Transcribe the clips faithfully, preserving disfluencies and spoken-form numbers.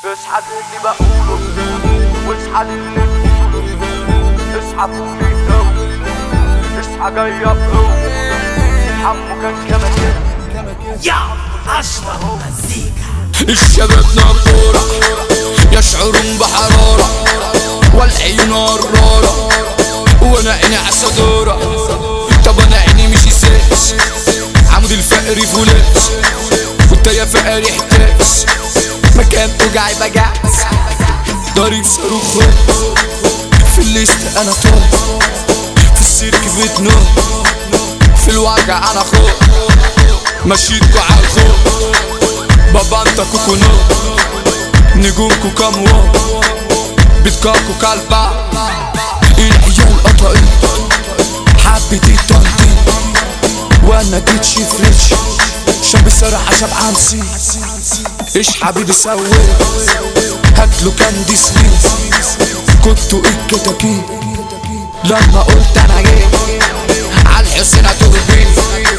اصحى اللي بقوله واصحى اللي بقوله، اصحى فوق الجو، اصحى جاي بقوه، حمو كان كمان يا أشرف مزيكا. الشباب نقورة يشعرون بحرارة والعيون قرارة وانا عيني عالصدارة. طب انا عيني مش اساس، عمود الفقري فولاس وانت يا فقري احتاس، مكان توجعي بجعس ضريب صاروخ في الليست انا طار، في السيرك بتنور، في الوجع انا خوف مشيتكوا عالخوف. بابا انت كوكونات نجومكوا كام واط بتكاكوا كالبا، العيال قطعت حبة التنطيط وانا جيت شفرش شاب الصراحة شاب عمسي. ايش حبيبي سوي هاتلو كاندي سويت، كنتوا ايه الكتاكيت لما قلت انا جيت عالحسين هتربين،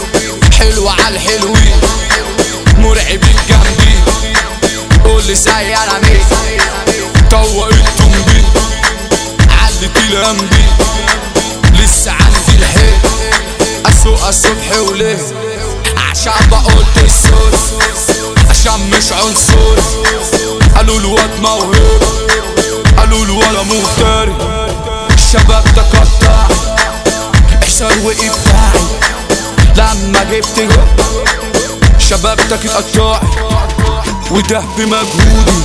حلوة عالحلوين مرعبين جنبي، قولي ساي انا مين طوق التنبيه علت الانبي، لسه عندي الحيل اسوق الصبح وليل عشان بقولت السور، عشان مش عنصر. قالوا الواد موهوب، قالوا الولا مفتري، الشباب تقطع احسر وابداعي لما جبت جول شبابتك اتقطعي، وده بمجهودي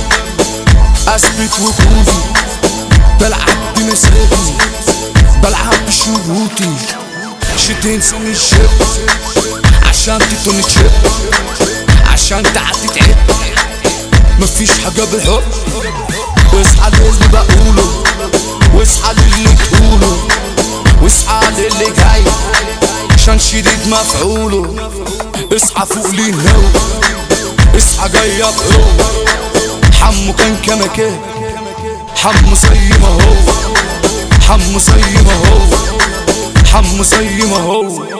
اثبت وجودي، بلعب بمسيرتي بلعب بشروطي، شدين سن الشب عشان تكون تشب، عشان تعدي تعب مفيش حاجة بالحب. واصحى للي بقوله واصحى للي تقوله واصحى للي جاي عشان شديد مفعوله، اصحى فوق للهو اصحى جاي بقوه، حمو كان كما كان حمو زي ما هو، حمو زي ما هو، حمو زي ما هو.